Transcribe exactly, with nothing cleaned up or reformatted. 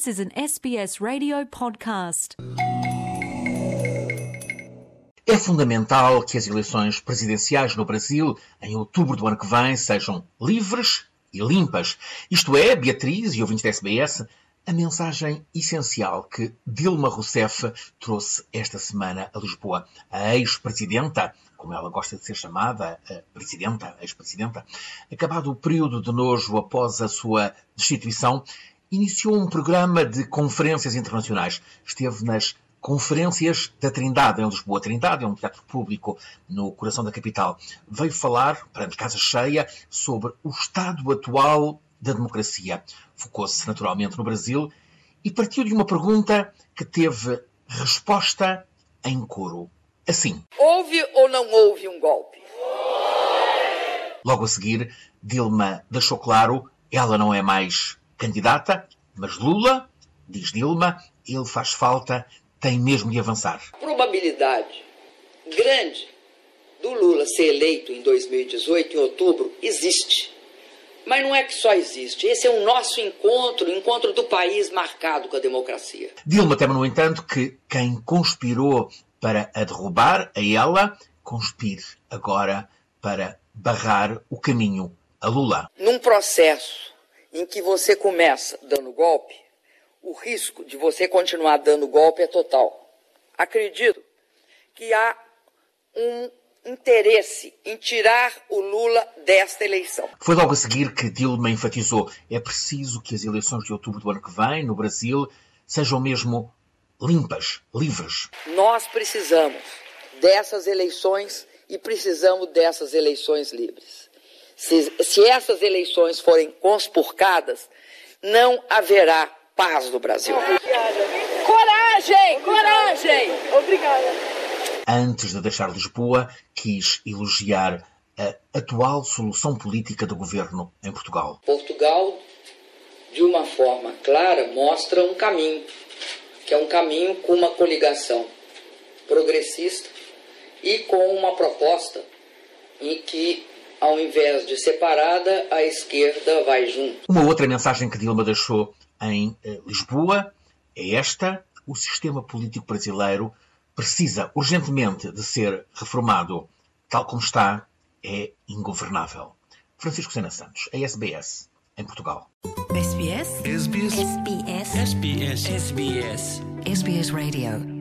This is an S B S Radio podcast. É fundamental que as eleições presidenciais no Brasil, em outubro do ano que vem, sejam livres e limpas. Isto é, Beatriz e ouvintes da S B S, a mensagem essencial que Dilma Rousseff trouxe esta semana a Lisboa. A ex-presidenta, como ela gosta de ser chamada, a presidenta, a ex-presidenta, acabado o período de nojo após a sua destituição, iniciou um programa de conferências internacionais. Esteve nas Conferências da Trindade, em Lisboa. A Trindade é um teatro público no coração da capital. Veio falar, perante casa cheia, sobre o estado atual da democracia. Focou-se naturalmente no Brasil e partiu de uma pergunta que teve resposta em coro. Assim. Houve ou não houve um golpe? Logo a seguir, Dilma deixou claro, ela não é mais candidata, mas Lula, diz Dilma, ele faz falta, tem mesmo de avançar. A probabilidade grande do Lula ser eleito em dois mil e dezoito, em outubro, existe. Mas não é que só existe. Esse é o nosso encontro, o encontro do país marcado com a democracia. Dilma teme, no entanto, que quem conspirou para a derrubar, a ela, conspire agora para barrar o caminho a Lula. Num processo em que você começa dando golpe, o risco de você continuar dando golpe é total. Acredito que há um interesse em tirar o Lula desta eleição. Foi logo a seguir que Dilma enfatizou: é preciso que as eleições de outubro do ano que vem, no Brasil, sejam mesmo limpas, livres. Nós precisamos dessas eleições e precisamos dessas eleições livres. Se, se essas eleições forem conspurcadas, não haverá paz no Brasil. Obrigada. Coragem! Coragem! Obrigada. Antes de deixar Lisboa, quis elogiar a atual solução política do governo em Portugal. Portugal, de uma forma clara, mostra um caminho, que é um caminho com uma coligação progressista e com uma proposta em que, ao invés de separada, a esquerda vai junto. Uma outra mensagem que Dilma deixou em Lisboa é esta: o sistema político brasileiro precisa urgentemente de ser reformado. Tal como está, é ingovernável. Francisco Sena Santos, a S B S, em Portugal. S B S? S B S. S B S? S B S. S B S. S B S Radio.